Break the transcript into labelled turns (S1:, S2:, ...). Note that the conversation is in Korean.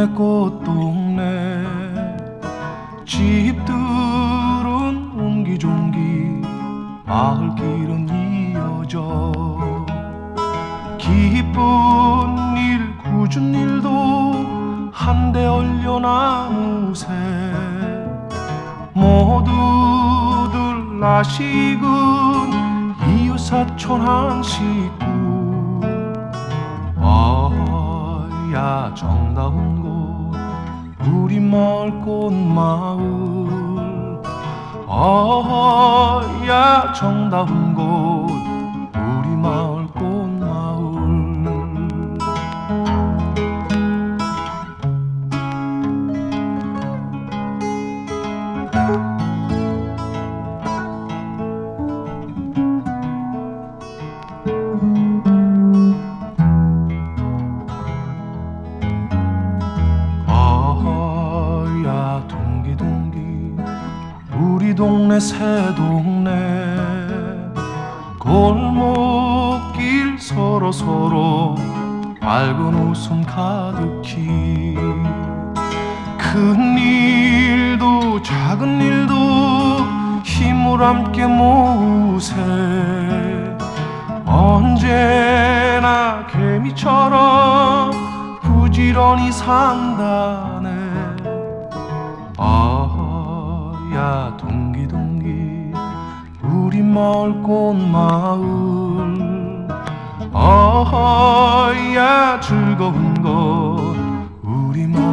S1: 동네 꽃동네 집들은 옹기종기 마을길은 이어져 기쁜 일 굳은 일도 한데 얼려나무새 모두들 나식은 이웃사촌 한 식구 야 정다운 곳 우리 마을 꽃마을 야 정다운 곳 우리 마을 꽃마을 우리 동네 새동네 골목길 서로서로 밝은 웃음 가득히 큰 일도 작은 일도 힘을 함께 모으세 언제나 개미처럼 부지런히 산다네 야 동기동기 우리 마을 꽃마을 야 즐거운 것 우리 마을